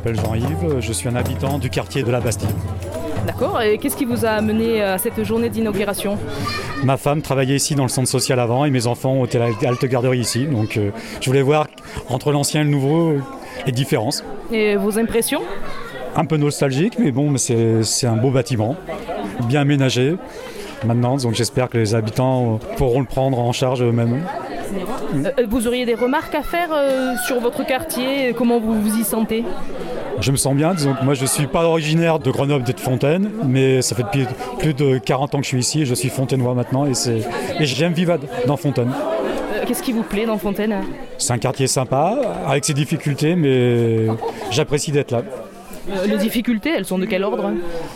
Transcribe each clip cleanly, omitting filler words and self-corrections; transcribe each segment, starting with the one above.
m'appelle Jean-Yves, je suis un habitant du quartier de la Bastille. D'accord, et qu'est-ce qui vous a amené à cette journée d'inauguration ? Ma femme travaillait ici dans le centre social avant et mes enfants étaient à la halte garderie ici. Donc je voulais voir entre l'ancien et le nouveau les différences. Et vos impressions ? Un peu nostalgique, mais bon, c'est un beau bâtiment, bien aménagé maintenant. Donc j'espère que les habitants pourront le prendre en charge eux-mêmes. Vous auriez des remarques à faire sur votre quartier ? Comment vous vous y sentez ? Je me sens bien, disons que moi je ne suis pas originaire de Grenoble et de Fontaine, mais ça fait depuis plus de 40 ans que je suis ici et je suis fontainois maintenant et j'aime vivre dans Fontaine. Qu'est-ce qui vous plaît dans Fontaine ? C'est un quartier sympa, avec ses difficultés, mais j'apprécie d'être là. Les difficultés, elles sont de quel ordre ?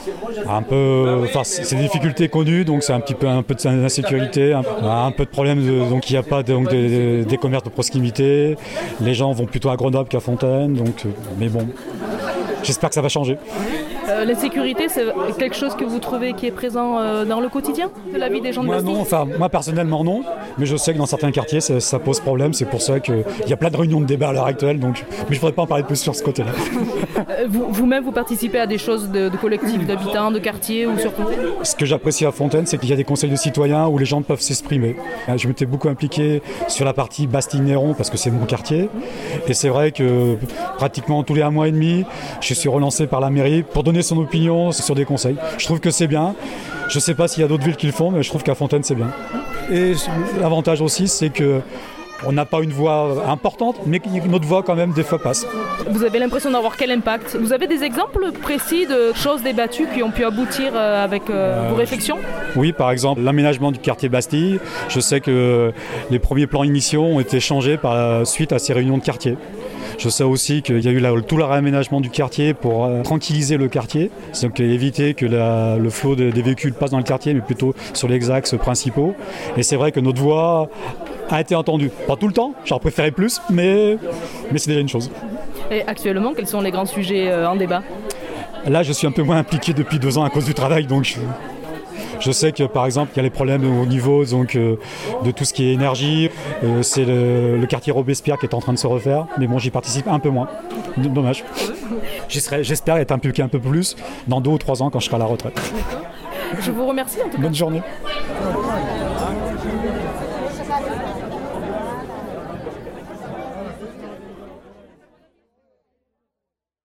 C'est des difficultés connues, donc c'est un peu d'insécurité, un peu de problème, donc il n'y a pas des commerces de proximité. Les gens vont plutôt à Grenoble qu'à Fontaine, mais bon, j'espère que ça va changer. L'insécurité, c'est quelque chose que vous trouvez qui est présent dans le quotidien de la vie des gens de Bastille ? Moi personnellement non, mais je sais que dans certains quartiers ça pose problème, c'est pour ça qu'il y a plein de réunions de débat à l'heure actuelle, mais je ne voudrais pas en parler plus sur ce côté-là. Vous-même, vous participez à des choses de collectifs, d'habitants, de quartiers ou sur Fontaine ? Ce que j'apprécie à Fontaine, c'est qu'il y a des conseils de citoyens où les gens peuvent s'exprimer. Je m'étais beaucoup impliqué sur la partie Bastille-Néron parce que c'est mon quartier, et c'est vrai que pratiquement tous les 1 mois et demi, je suis relancé par la mairie pour donner son opinion sur des conseils. Je trouve que c'est bien. Je ne sais pas s'il y a d'autres villes qui le font, mais je trouve qu'à Fontaine, c'est bien. Et l'avantage aussi, c'est qu'on n'a pas une voix importante, mais que notre voix, quand même, des fois passe. Vous avez l'impression d'avoir quel impact ? Vous avez des exemples précis de choses débattues qui ont pu aboutir avec vos réflexions ? Oui, par exemple, l'aménagement du quartier Bastille. Je sais que les premiers plans initiaux ont été changés par la suite à ces réunions de quartier. Je sais aussi qu'il y a eu tout le réaménagement du quartier pour tranquilliser le quartier, donc éviter que le flot des véhicules passe dans le quartier, mais plutôt sur les axes principaux. Et c'est vrai que notre voix a été entendue. Pas tout le temps, j'aurais préféré plus, mais c'est déjà une chose. Et actuellement, quels sont les grands sujets en débat ? Là, je suis un peu moins impliqué depuis 2 ans à cause du travail, donc je sais que par exemple il y a les problèmes au niveau de tout ce qui est énergie. C'est le quartier Robespierre qui est en train de se refaire, mais bon, j'y participe un peu moins. Dommage. J'espère être impliqué un peu plus dans 2 ou 3 ans quand je serai à la retraite. Je vous remercie en tout cas. Bonne journée.